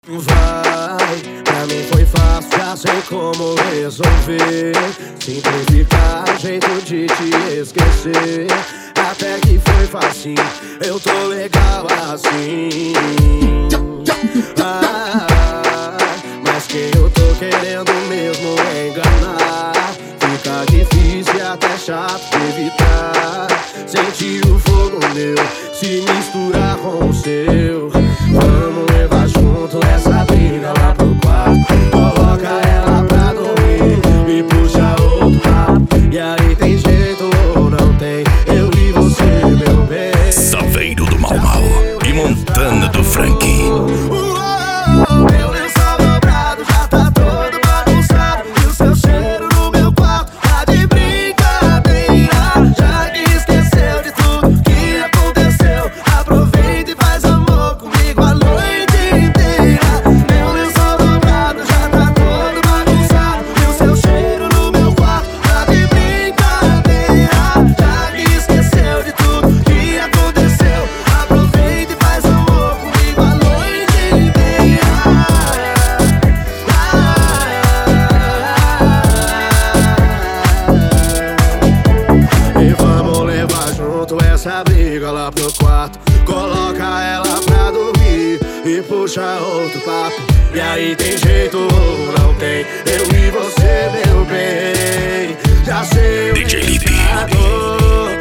Vai, pra mim foi fácil, já sei como resolver. Simplificar o jeito de te esquecer. Até que foi fácil, eu tô legal assim. Mas quem eu tô querendo mesmo é enganar. Fica difícil e até chato de evitar. Sentir o fogo meu se misturar com o seu. Vamos levar junto essa briga lá pro quarto. Coloca ela pra dormir e puxa outro papo. E aí tem jeito ou não tem? Eu e você, meu bem. Saveiro do Mau Mau e Montana do Frank. Meu lençol dobrado já tá todo bagunçado. E o seu cheiro no meu quarto tá de brincadeira. Já que esqueceu de tudo que aconteceu, aproveita e faz amor comigo a noite inteira. Meu lençol dobrado já tá todo bagunçado. E o seu cheiro no meu quarto tá de brincadeira. Já que esqueceu de tudo que aconteceu, aproveita e faz amor comigo a noite inteira. E vamos levar junto essa briga lá pro quarto. Coloca ela pra dormir e puxa outro papo. E aí tem jeito ou não tem? Eu e você, meu bem. Já sei o DJ Lipe. recado.